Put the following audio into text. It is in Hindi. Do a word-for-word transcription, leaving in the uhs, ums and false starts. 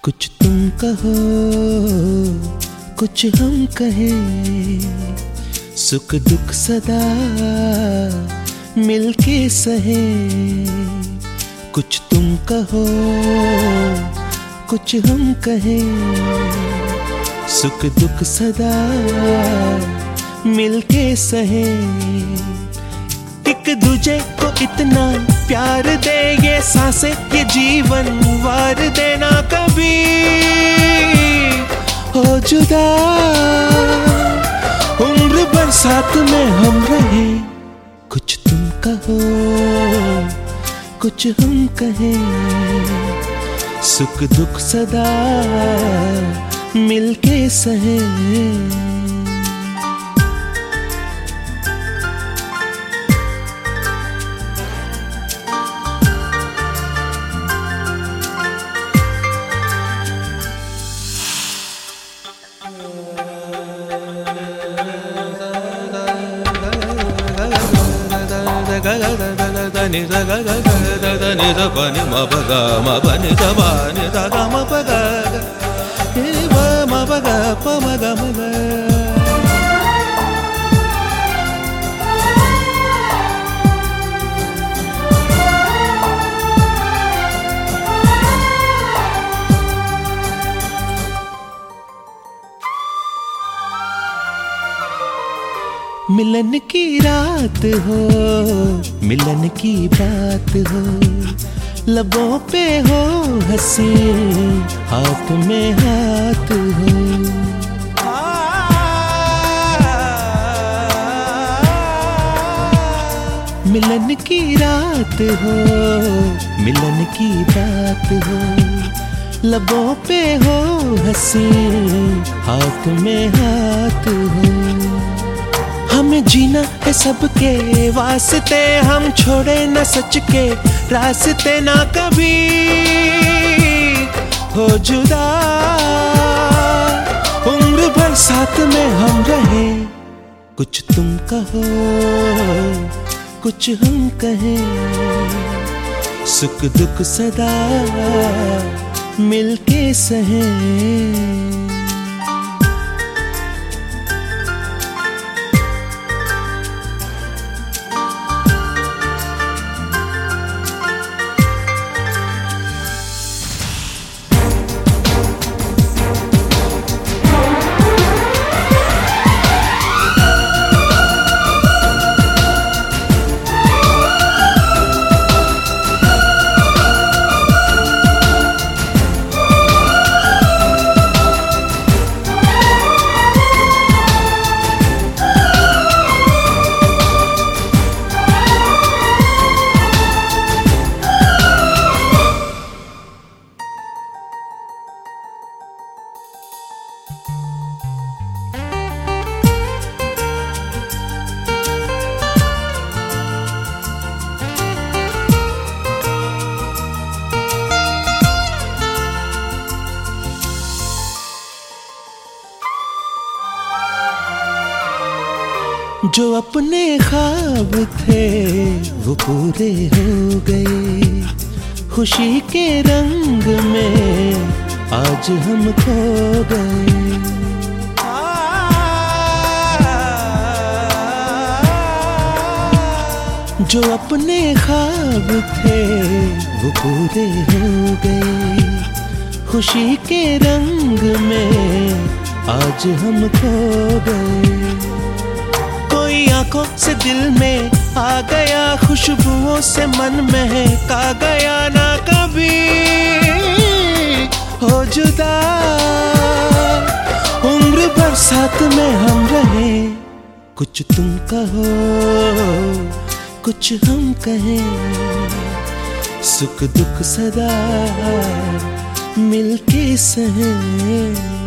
कुछ तुम कहो कुछ हम कहें, सुख दुख सदा मिलके सहें। कुछ तुम कहो कुछ हम कहें, सुख दुख सदा मिलके सहें। एक दूजे को इतना प्यार दे, ये सांसें ये जीवन वार देना कभी हो जुदा। उम्र भर साथ में हम रहे, कुछ तुम कहो कुछ हम कहें, सुख दुख सदा मिलके सहें। దని దగ గగ దని ద పని మ బగ మ పని ద పని ద గ మ బగ ఏ మ మ బగ ప మ గ మ గ। मिलन की रात हो, मिलन की बात हो, लबों पे हो हंसी, हाथ में हाथ हो। मिलन की रात हो, मिलन की बात हो, लबों पे हो हंसी, हाथ में हाथ हो। हमें जीना है सबके वास्ते, हम छोड़े न सच के रास्ते, ना कभी हो जुदा। उम्र भर साथ में हम रहे, कुछ तुम कहो कुछ हम कहें, सुख दुख सदा मिलके सहें। जो अपने ख्वाब थे वो पूरे हो गए, खुशी के रंग में आज हम खो गए। जो अपने ख्वाब थे वो पूरे हो गए, खुशी के रंग में आज हम खो गए। कोई आंखों से दिल में आ गया, खुशबुओं से मन महका गया, ना कभी हो जुदा। उम्र भर साथ में हम रहे, कुछ तुम कहो कुछ हम कहें, सुख दुख सदा मिलके सहें।